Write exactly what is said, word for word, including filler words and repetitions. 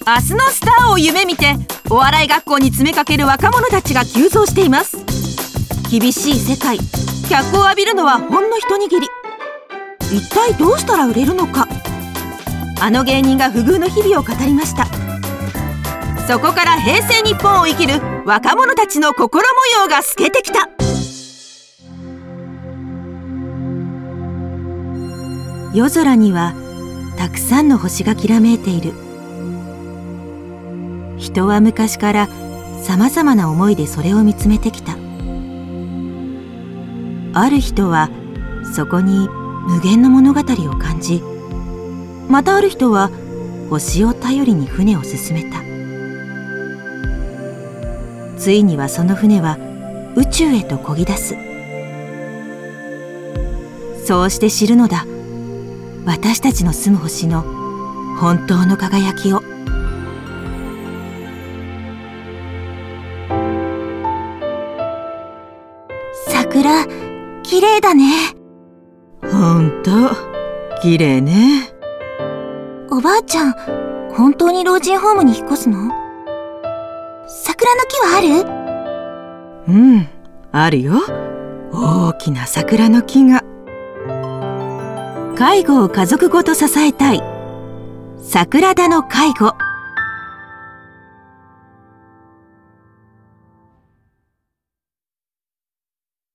明日のスターを夢見てお笑い学校に詰めかける若者たちが急増しています。厳しい世界、脚光を浴びるのはほんの一握り。一体どうしたら売れるのか。あの芸人が不遇の日々を語りました。そこから平成日本を生きる若者たちの心模様が透けてきた。夜空にはたくさんの星がきらめいている。人は昔からさまざまな思いでそれを見つめてきた。ある人はそこに無限の物語を感じ、またある人は星を頼りに船を進めた。ついにはその船は宇宙へと漕ぎ出す。そうして知るのだ、私たちの住む星の本当の輝きを。桜、綺麗だね。 ほんと綺麗ね。 おばあちゃん、本当に老人ホームに引っ越すの？桜の木はある？ うん、あるよ。大きな桜の木が。 介護を家族ごと支えたい。桜田の介護。